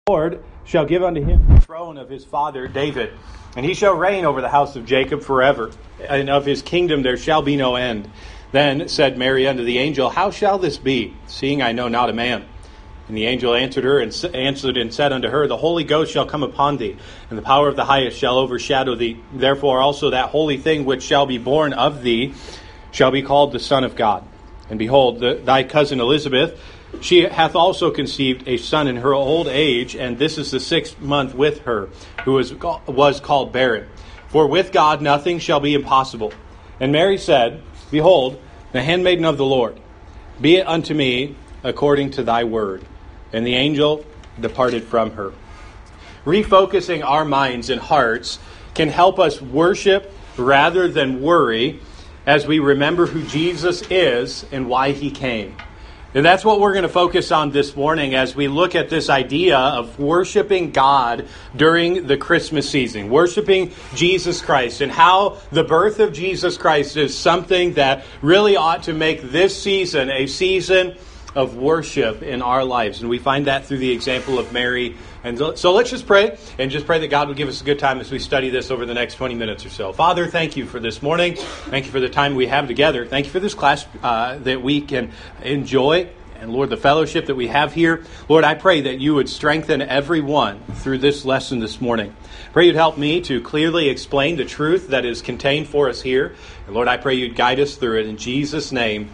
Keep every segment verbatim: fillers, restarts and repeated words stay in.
Lord shall give unto him the throne of his father David, and he shall reign over the house of Jacob forever, and of his kingdom there shall be no end. Then said Mary unto the angel, How shall this be, seeing I know not a man? And the angel answered her and answered and said unto her, The Holy Ghost shall come upon thee, and the power of the highest shall overshadow thee. Therefore also that holy thing which shall be born of thee shall be called the Son of God. And behold, the, thy cousin Elizabeth, she hath also conceived a son in her old age, and this is the sixth month with her, who was, was called barren. For with God nothing shall be impossible. And Mary said, Behold, the handmaiden of the Lord, be it unto me according to thy word. And the angel departed from her. Refocusing our minds and hearts can help us worship rather than worry as we remember who Jesus is and why he came. And that's what we're going to focus on this morning as we look at this idea of worshiping God during the Christmas season, worshiping Jesus Christ, and how the birth of Jesus Christ is something that really ought to make this season a season of worship in our lives. And we find that through the example of Mary. And so let's just pray, and just pray that God will give us a good time as we study this over the next twenty minutes or so. Father, thank you for this morning. Thank you for the time we have together. Thank you for this class uh, that we can enjoy. And Lord, the fellowship that we have here. Lord, I pray that you would strengthen everyone through this lesson this morning. Pray you'd help me to clearly explain the truth that is contained for us here. And Lord, I pray you'd guide us through it. In Jesus' name,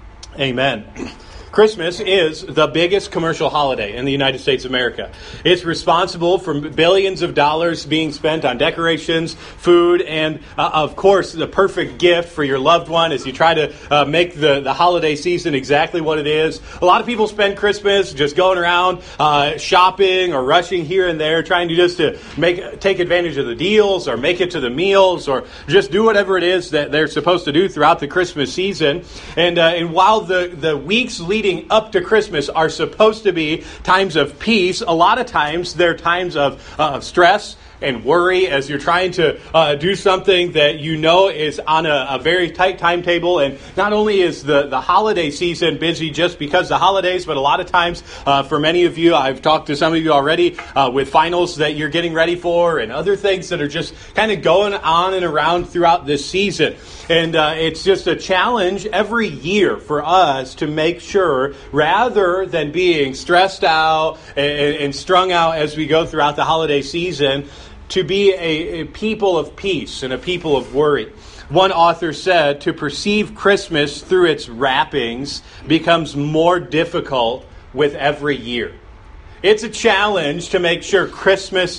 amen. Christmas is the biggest commercial holiday in the United States of America. It's responsible for billions of dollars being spent on decorations, food, and, uh, of course, the perfect gift for your loved one as you try to uh, make the, the holiday season exactly what it is. A lot of people spend Christmas just going around uh, shopping or rushing here and there, trying to just to make take advantage of the deals or make it to the meals or just do whatever it is that they're supposed to do throughout the Christmas season. And, uh, and while the, the weeks leading up to Christmas are supposed to be times of peace, a lot of times they're times of, uh, of stress and worry as you're trying to uh, do something that you know is on a, a very tight timetable. And not only is the, the holiday season busy just because the holidays, but a lot of times uh, for many of you, I've talked to some of you already uh, with finals that you're getting ready for and other things that are just kind of going on and around throughout this season. And uh, it's just a challenge every year for us to make sure, rather than being stressed out and, and strung out as we go throughout the holiday season, to be a, a people of peace and a people of worry. One author said, to perceive Christmas through its wrappings becomes more difficult with every year. It's a challenge to make sure Christmas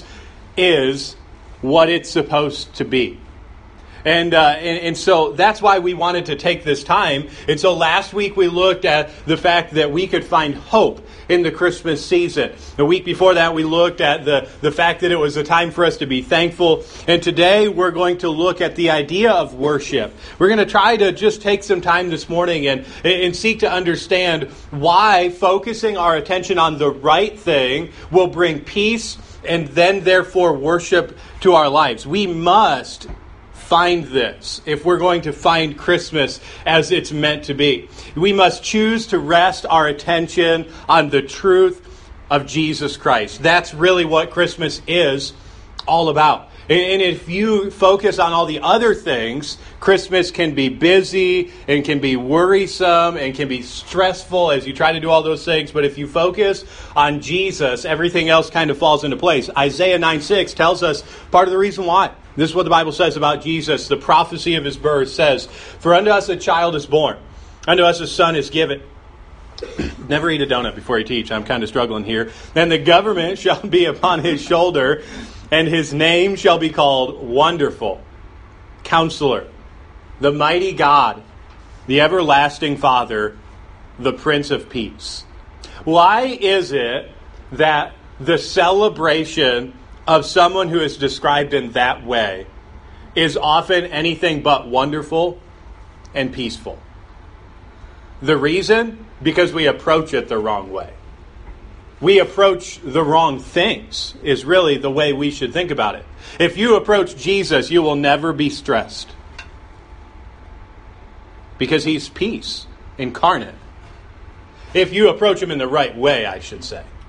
is what it's supposed to be. And, uh, and and so that's why we wanted to take this time. And so last week we looked at the fact that we could find hope in the Christmas season. The week before that we looked at the, the fact that it was a time for us to be thankful. And today we're going to look at the idea of worship. We're going to try to just take some time this morning and, and seek to understand why focusing our attention on the right thing will bring peace and then therefore worship to our lives. We must find this if we're going to find Christmas as it's meant to be. We must choose to rest our attention on the truth of Jesus Christ. That's really what Christmas is all about. And if you focus on all the other things, Christmas can be busy and can be worrisome and can be stressful as you try to do all those things. But if you focus on Jesus, everything else kind of falls into place. Isaiah nine six tells us part of the reason why. This is what the Bible says about Jesus. The prophecy of his birth says, For unto us a child is born, unto us a son is given. Never eat a donut before you teach. I'm kind of struggling here. Then the government shall be upon his shoulder, and his name shall be called Wonderful, Counselor, the Mighty God, the Everlasting Father, the Prince of Peace. Why is it that the celebration of someone who is described in that way is often anything but wonderful and peaceful? The reason? Because we approach it the wrong way. We approach the wrong things is really the way we should think about it. If you approach Jesus, you will never be stressed. Because he's peace incarnate. If you approach him in the right way, I should say.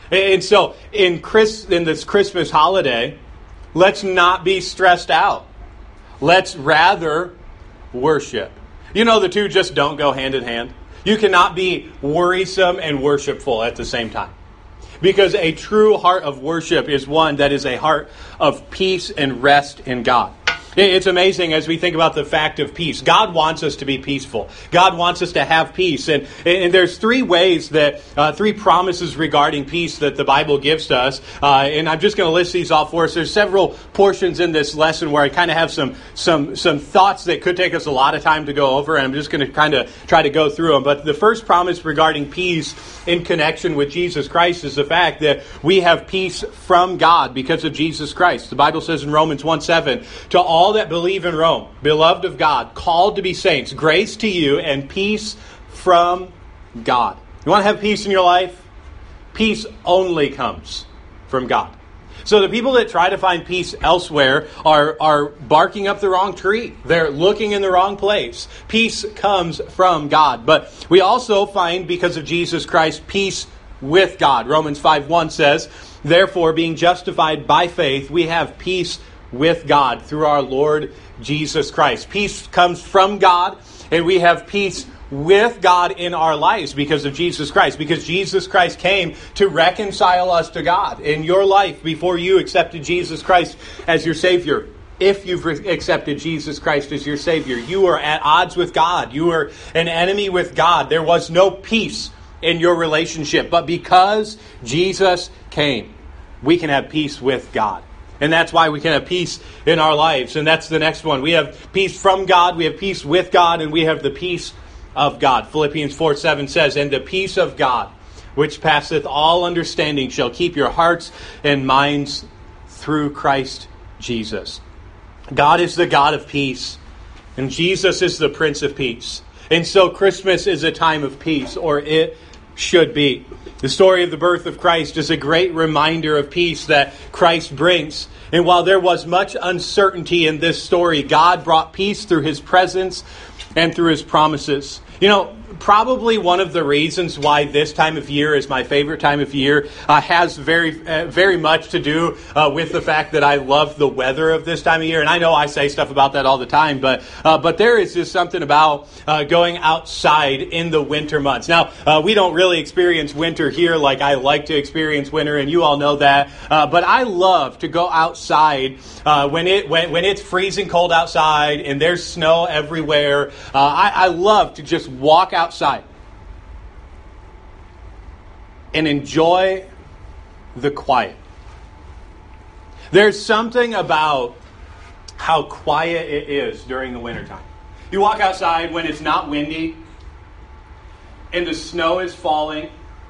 And so in Chris, in this Christmas holiday, let's not be stressed out. Let's rather worship. You know, the two just don't go hand in hand. You cannot be worrisome and worshipful at the same time. Because a true heart of worship is one that is a heart of peace and rest in God. It's amazing as we think about the fact of peace. God wants us to be peaceful. God wants us to have peace. And, and there's three ways that, uh, three promises regarding peace that the Bible gives to us. Uh, and I'm just going to list these all for us. There's several portions in this lesson where I kind of have some, some, some thoughts that could take us a lot of time to go over. And I'm just going to kind of try to go through them. But the first promise regarding peace in connection with Jesus Christ is the fact that we have peace from God because of Jesus Christ. The Bible says in Romans one seven, to all All that believe in Rome, beloved of God, called to be saints, grace to you and peace from God. You want to have peace in your life? Peace only comes from God. So the people that try to find peace elsewhere are, are barking up the wrong tree. They're looking in the wrong place. Peace comes from God. But we also find, because of Jesus Christ, peace with God. Romans five one says, therefore, being justified by faith, we have peace with God through our Lord Jesus Christ. Peace comes from God, and we have peace with God in our lives because of Jesus Christ. Because Jesus Christ came to reconcile us to God. In your life, before you accepted Jesus Christ as your Savior, if you've accepted Jesus Christ as your Savior, you were at odds with God. You were an enemy with God. There was no peace in your relationship. But because Jesus came, we can have peace with God. And that's why we can have peace in our lives. And that's the next one. We have peace from God, we have peace with God, and we have the peace of God. Philippians four seven says, and the peace of God, which passeth all understanding, shall keep your hearts and minds through Christ Jesus. God is the God of peace, and Jesus is the Prince of Peace. And so Christmas is a time of peace, or it should be. The story of the birth of Christ is a great reminder of peace that Christ brings. And while there was much uncertainty in this story, God brought peace through His presence and through His promises. You know, probably one of the reasons why this time of year is my favorite time of year uh, has very, uh, very much to do uh, with the fact that I love the weather of this time of year. And I know I say stuff about that all the time, but uh, but there is just something about uh, going outside in the winter months. Now, uh, we don't really experience winter here like I like to experience winter, and you all know that. Uh, but I love to go outside uh, when it when when it's freezing cold outside and there's snow everywhere. Uh, I, I love to just walk outside and enjoy the quiet. There's something about how quiet it is during the wintertime. You walk outside when it's not windy and the snow is falling.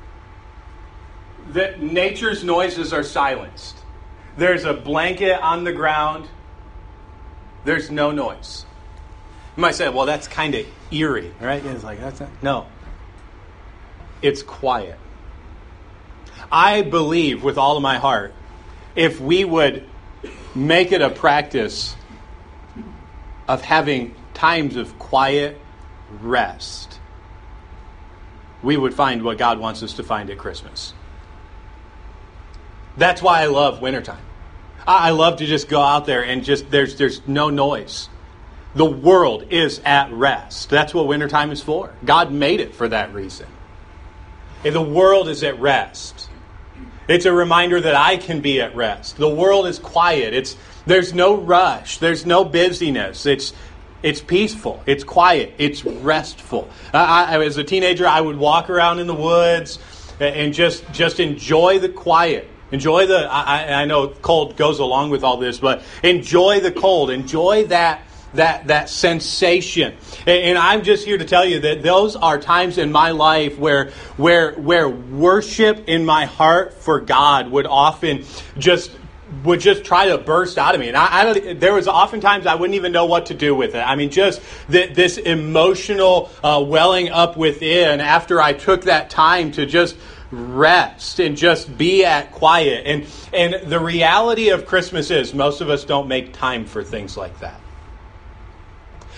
That nature's noises are silenced. There's a blanket on the ground. There's no noise. You might say, well, that's kind of eerie, right? It's like, that's not, no. It's quiet. I believe with all of my heart, if we would make it a practice of having times of quiet rest, we would find what God wants us to find at Christmas. That's why I love wintertime. I love to just go out there and just, there's there's no noise. The world is at rest. That's what wintertime is for. God made it for that reason. And the world is at rest. It's a reminder that I can be at rest. The world is quiet. It's there's no rush. There's no busyness. It's it's peaceful. It's quiet. It's restful. I, I, as a teenager, I would walk around in the woods and just just enjoy the quiet. Enjoy the. I, I know cold goes along with all this, but enjoy the cold. Enjoy that. That that sensation. And I'm just here to tell you that those are times in my life where where where worship in my heart for God would often just would just try to burst out of me. And I, I don't, there was oftentimes I wouldn't even know what to do with it. I mean, just the, this emotional uh, welling up within after I took that time to just rest and just be at quiet. And and the reality of Christmas is most of us don't make time for things like that.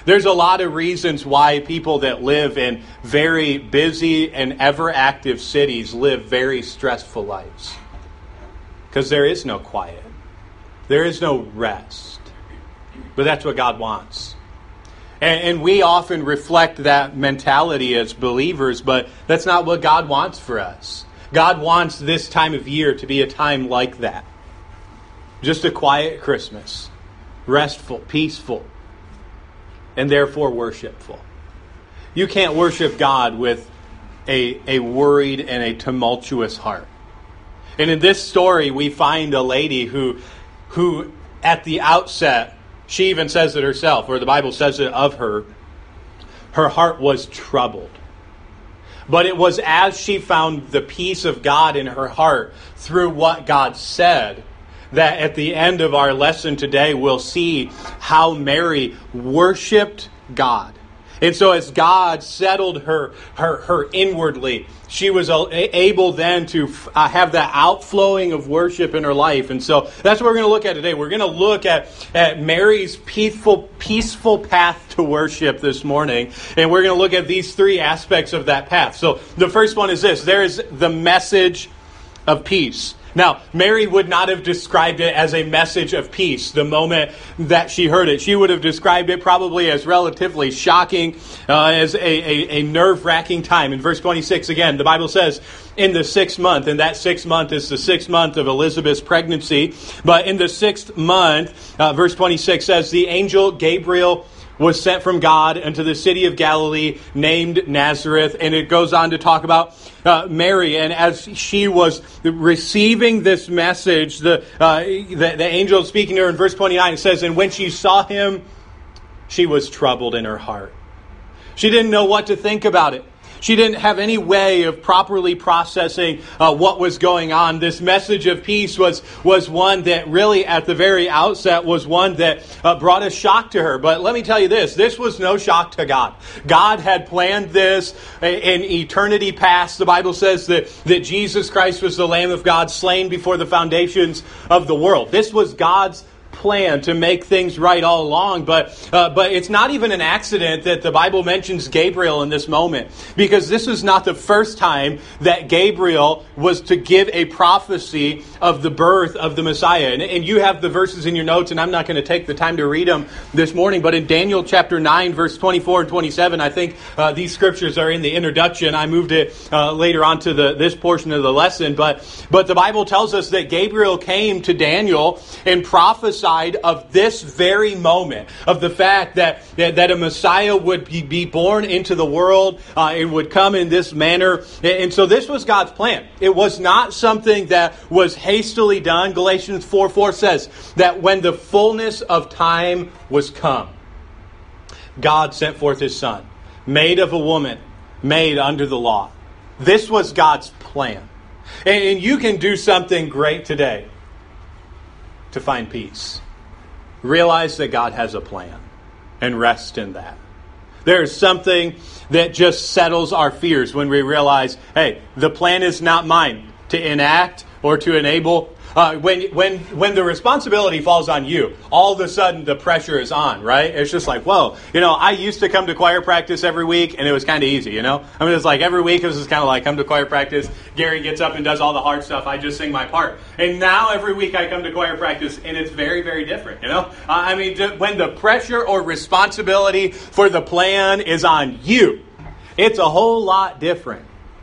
There's a lot of reasons why people that live in very busy and ever active cities live very stressful lives. Because there is no quiet. There is no rest. But that's what God wants. And, and we often reflect that mentality as believers, but that's not what God wants for us. God wants this time of year to be a time like that. Just a quiet Christmas. Restful, peaceful, and therefore worshipful. You can't worship God with a, a worried and a tumultuous heart. And in this story, we find a lady who, who at the outset, she even says it herself, or the Bible says it of her, her heart was troubled. But it was as she found the peace of God in her heart through what God said, that at the end of our lesson today, we'll see how Mary worshiped God. And so as God settled her, her, her inwardly, she was able then to uh, have that outflowing of worship in her life. And so that's what we're going to look at today. We're going to look at, at Mary's peaceful, peaceful path to worship this morning. And we're going to look at these three aspects of that path. So the first one is this. There is the message of peace. Now, Mary would not have described it as a message of peace the moment that she heard it. She would have described it probably as relatively shocking, uh, as a, a, a nerve-wracking time. In verse twenty-six, again, the Bible says, in the sixth month, and that sixth month is the sixth month of Elizabeth's pregnancy. But in the sixth month, uh, verse twenty-six says, the angel Gabriel was sent from God unto the city of Galilee named Nazareth. And it goes on to talk about uh, Mary. And as she was receiving this message, the, uh, the, the angel speaking to her in verse twenty-nine, it says, and when she saw him, she was troubled in her heart. She didn't know what to think about it. She didn't have any way of properly processing uh, what was going on. This message of peace was, was one that really at the very outset was one that uh, brought a shock to her. But let me tell you this, this was no shock to God. God had planned this in eternity past. The Bible says that, that Jesus Christ was the Lamb of God slain before the foundations of the world. This was God's plan to make things right all along, but uh, but it's not even an accident that the Bible mentions Gabriel in this moment, because this is not the first time that Gabriel was to give a prophecy of the birth of the Messiah. And, and you have the verses in your notes, and I'm not going to take the time to read them this morning, but in Daniel chapter nine, verse twenty-four and twenty-seven, I think uh, these scriptures are in the introduction. I moved it uh, later on to the this portion of the lesson, but but the Bible tells us that Gabriel came to Daniel and prophesied of this very moment, of the fact that, that, that a Messiah would be, be born into the world uh, and would come in this manner. And, and so this was God's plan. It was not something that was hastily done. Galatians four four says that when the fullness of time was come, God sent forth His Son, made of a woman, made under the law. This was God's plan. And, and you can do something great today to find peace. Realize that God has a plan and rest in that. There is something that just settles our fears when we realize, hey, the plan is not mine to enact or to enable. Uh, when when when the responsibility falls on you, all of a sudden the pressure is on, right? It's just like, whoa, you know, I used to come to choir practice every week, and it was kind of easy, you know? I mean, it's like every week it was just kind of like, come to choir practice, Gary gets up and does all the hard stuff, I just sing my part. And now every week I come to choir practice, and it's very, very different, you know? Uh, I mean, just when the pressure or responsibility for the plan is on you, it's a whole lot different.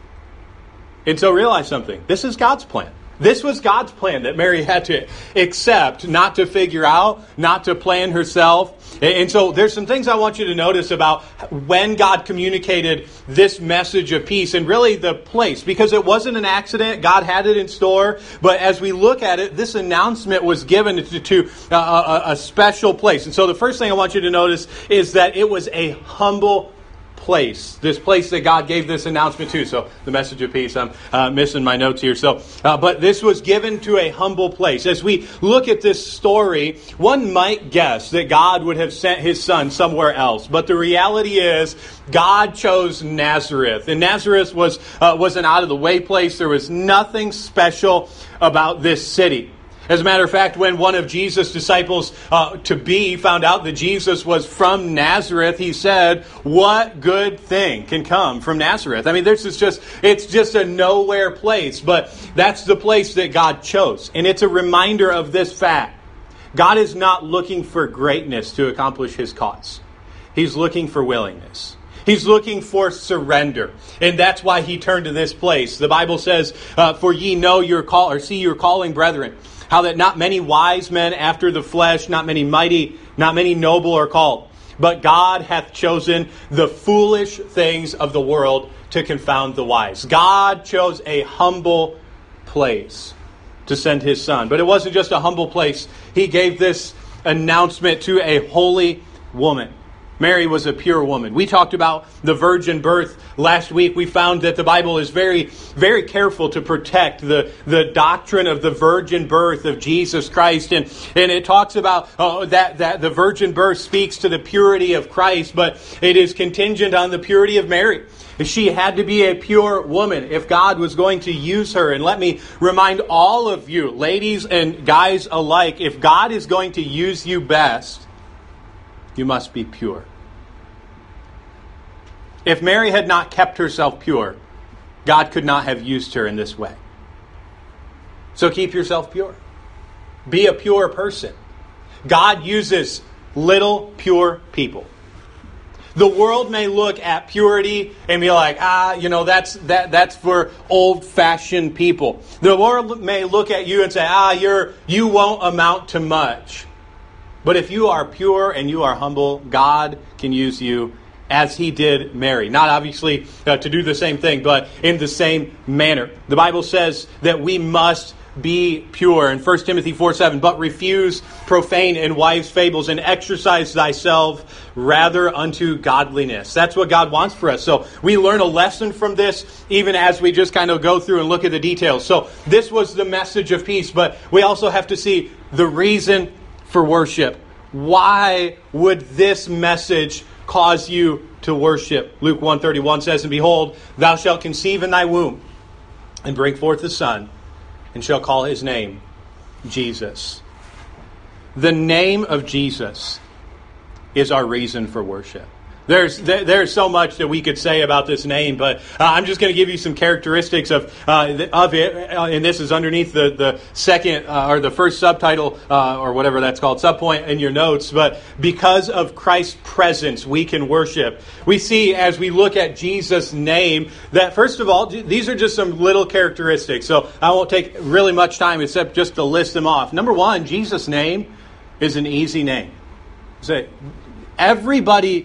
And so realize something. This is God's plan. This was God's plan that Mary had to accept, not to figure out, not to plan herself. And so there's some things I want you to notice about when God communicated this message of peace and really the place, because it wasn't an accident. God had it in store. But as we look at it, this announcement was given to, to a, a, a special place. And so the first thing I want you to notice is that it was a humble place, this place that God gave this announcement to. So the message of peace, I'm uh, missing my notes here. So, uh, but this was given to a humble place. As we look at this story, one might guess that God would have sent His Son somewhere else. But the reality is, God chose Nazareth, and Nazareth was uh, was an out of the way place. There was nothing special about this city. As a matter of fact, when one of Jesus' disciples uh, to be found out that Jesus was from Nazareth, he said, "What good thing can come from Nazareth?" I mean, this is just, it's just a nowhere place, but that's the place that God chose. And it's a reminder of this fact. God is not looking for greatness to accomplish his cause. He's looking for willingness. He's looking for surrender. And that's why he turned to this place. The Bible says, uh, "For ye know your call, or see your calling, brethren, how that not many wise men after the flesh, not many mighty, not many noble are called. But God hath chosen the foolish things of the world to confound the wise." God chose a humble place to send his Son. But it wasn't just a humble place. He gave this announcement to a holy woman. Mary was a pure woman. We talked about the virgin birth last week. We found that the Bible is very, very careful to protect the, the doctrine of the virgin birth of Jesus Christ. And, and it talks about uh, that, that the virgin birth speaks to the purity of Christ, but it is contingent on the purity of Mary. She had to be a pure woman if God was going to use her. And let me remind all of you, ladies and guys alike, if God is going to use you best, you must be pure. If Mary had not kept herself pure, God could not have used her in this way. So keep yourself pure. Be a pure person. God uses little pure people. The world may look at purity and be like, ah, you know, that's that that's for old-fashioned people. The world may look at you and say, ah, you're you won't amount to much. But if you are pure and you are humble, God can use you as he did Mary. Not obviously uh, to do the same thing, but in the same manner. The Bible says that we must be pure. In First Timothy four seven, "But refuse profane and wives' fables, and exercise thyself rather unto godliness." That's what God wants for us. So we learn a lesson from this, even as we just kind of go through and look at the details. So this was the message of peace, but we also have to see the reason for worship. Why would this message cause you to worship? Luke one thirty-one says, "And behold, thou shalt conceive in thy womb, and bring forth a son, and shall call his name Jesus." The name of Jesus is our reason for worship. There's there's so much that we could say about this name, but uh, I'm just going to give you some characteristics of uh, of it, uh, and this is underneath the the second uh, or the first subtitle uh, or whatever that's called, subpoint in your notes. But because of Christ's presence, we can worship. We see as we look at Jesus' name that first of all, these are just some little characteristics. So I won't take really much time except just to list them off. Number one, Jesus' name is an easy name. So everybody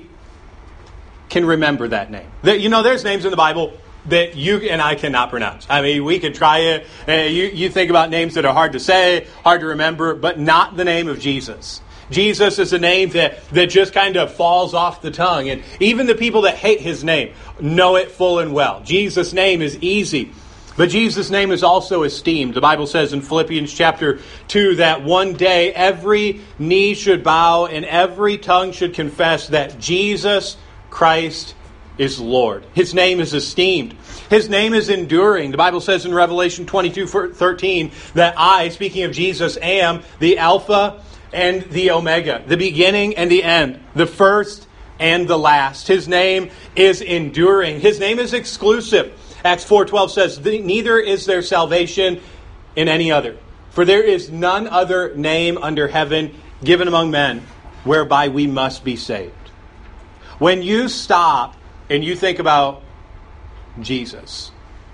can remember that name. You know, there's names in the Bible that you and I cannot pronounce. I mean, we could try it. Uh, you, you think about names that are hard to say, hard to remember, but not the name of Jesus. Jesus is a name that, that just kind of falls off the tongue. And even the people that hate his name know it full and well. Jesus' name is easy. But Jesus' name is also esteemed. The Bible says in Philippians chapter two that one day every knee should bow and every tongue should confess that Jesus Christ is Lord. His name is esteemed. His name is enduring. The Bible says in Revelation twenty-two thirteen that I, speaking of Jesus, am the Alpha and the Omega, the beginning and the end, the first and the last. His name is enduring. His name is exclusive. Acts four twelve says, neither is there salvation in any other. For there is none other name under heaven given among men whereby we must be saved. When you stop and you think about Jesus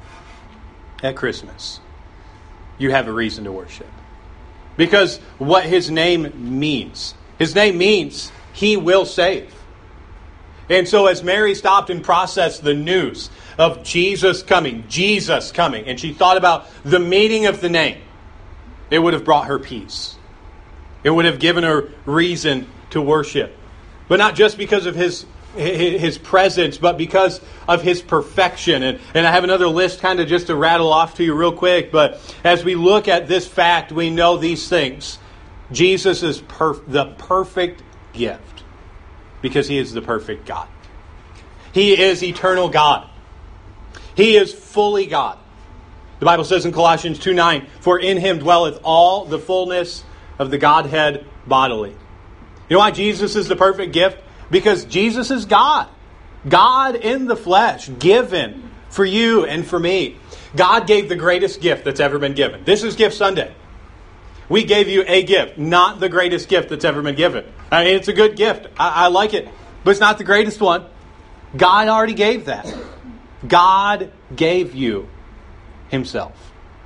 at Christmas, you have a reason to worship. Because what his name means. His name means he will save. And so as Mary stopped and processed the news of Jesus coming, Jesus coming, and she thought about the meaning of the name, it would have brought her peace. It would have given her reason to worship. But not just because of his his presence, but because of his perfection. And, and I have another list kind of just to rattle off to you real quick. But as we look at this fact, we know these things. Jesus is perf- the perfect gift because he is the perfect God. He is eternal God. He is fully God. The Bible says in Colossians two nine, for in him dwelleth all the fullness of the Godhead bodily. You know why Jesus is the perfect gift? Because Jesus is God. God in the flesh, given for you and for me. God gave the greatest gift that's ever been given. This is Gift Sunday. We gave you a gift, not the greatest gift that's ever been given. I mean, it's a good gift. I, I like it, but it's not the greatest one. God already gave that. God gave you himself.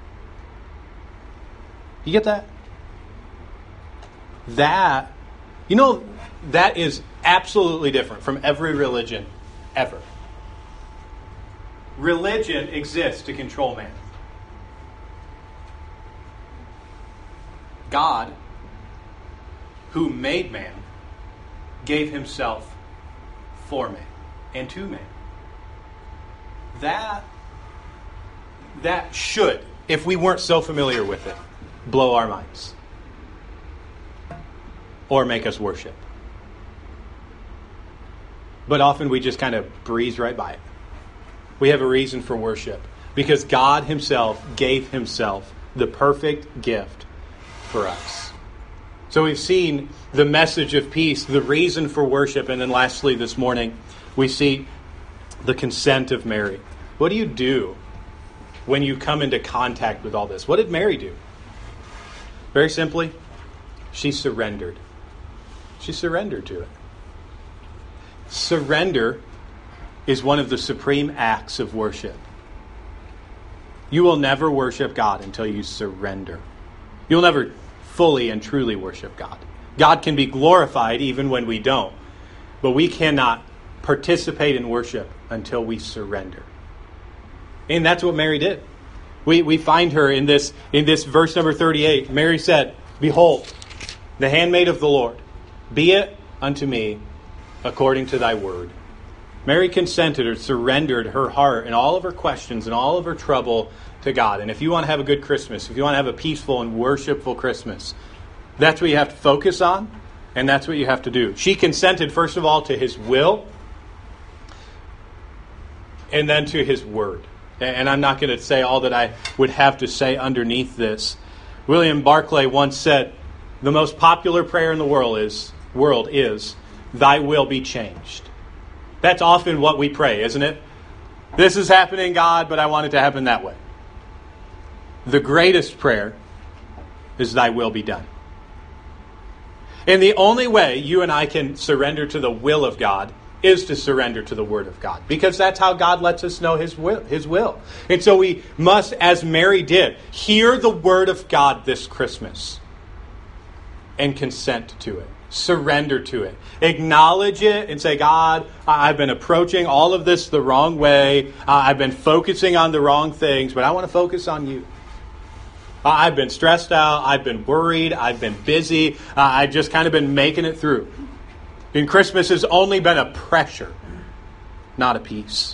You get that? That, you know, that is absolutely different from every religion ever. Religion exists to control man. God, who made man, gave himself for man and to man. That, that should, if we weren't so familiar with it, blow our minds. Or make us worship. But often we just kind of breeze right by it. We have a reason for worship. Because God himself gave himself the perfect gift for us. So we've seen the message of peace, the reason for worship, and then lastly this morning we see the consent of Mary. What do you do when you come into contact with all this? What did Mary do? Very simply, she surrendered. She surrendered to it. Surrender is one of the supreme acts of worship. You will never worship God until you surrender. You'll never fully and truly worship God. God can be glorified even when we don't. But we cannot participate in worship until we surrender. And that's what Mary did. We we find her in this in this verse number thirty-eight. Mary said, behold, the handmaid of the Lord, be it unto me according to thy word. Mary consented or surrendered her heart and all of her questions and all of her trouble to God. And if you want to have a good Christmas, if you want to have a peaceful and worshipful Christmas, that's what you have to focus on, and that's what you have to do. She consented, first of all, to his will, and then to his word. And I'm not going to say all that I would have to say underneath this. William Barclay once said, the most popular prayer in the world is, world is, thy will be changed. That's often what we pray, isn't it? This is happening, God, but I want it to happen that way. The greatest prayer is thy will be done. And the only way you and I can surrender to the will of God is to surrender to the word of God. Because that's how God lets us know his will. His will. And so we must, as Mary did, hear the word of God this Christmas and consent to it. Surrender to it. Acknowledge it and say, God, I've been approaching all of this the wrong way. I've been focusing on the wrong things, but I want to focus on you. I've been stressed out. I've been worried. I've been busy. I've just kind of been making it through. And Christmas has only been a pressure, not a peace.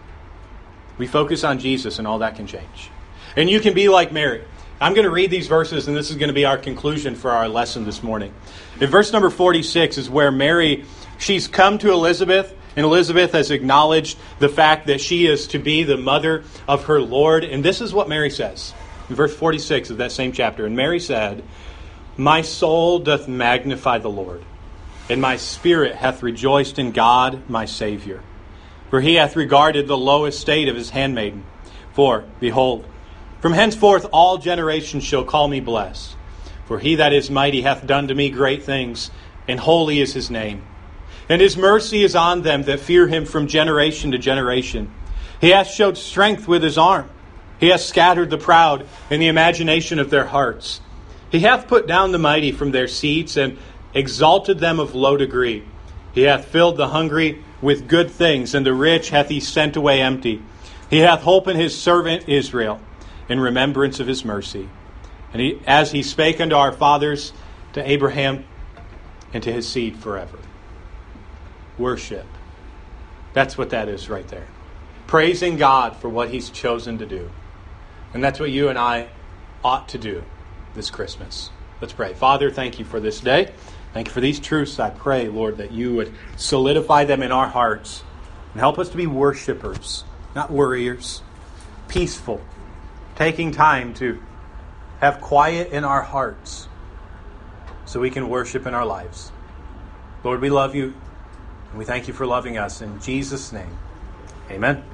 We focus on Jesus and all that can change. And you can be like Mary. I'm going to read these verses, and this is going to be our conclusion for our lesson this morning. In verse number forty-six is where Mary, she's come to Elizabeth, and Elizabeth has acknowledged the fact that she is to be the mother of her Lord. And this is what Mary says. In verse forty-six of that same chapter. And Mary said, my soul doth magnify the Lord, and my spirit hath rejoiced in God my Savior. For he hath regarded the low estate of his handmaiden. For, behold, from henceforth all generations shall call me blessed. For he that is mighty hath done to me great things, and holy is his name. And his mercy is on them that fear him from generation to generation. He hath showed strength with his arm. He hath scattered the proud in the imagination of their hearts. He hath put down the mighty from their seats, and exalted them of low degree. He hath filled the hungry with good things, and the rich hath he sent away empty. He hath holpen his servant Israel, in remembrance of his mercy. And he, as he spake unto our fathers, to Abraham, and to his seed forever. Worship. That's what that is right there. Praising God for what he's chosen to do. And that's what you and I ought to do this Christmas. Let's pray. Father, thank you for this day. Thank you for these truths. I pray, Lord, that you would solidify them in our hearts and help us to be worshipers, not worriers. Peaceful. taking time to have quiet in our hearts so we can worship in our lives. Lord, we love you, and we thank you for loving us. In Jesus' name, amen.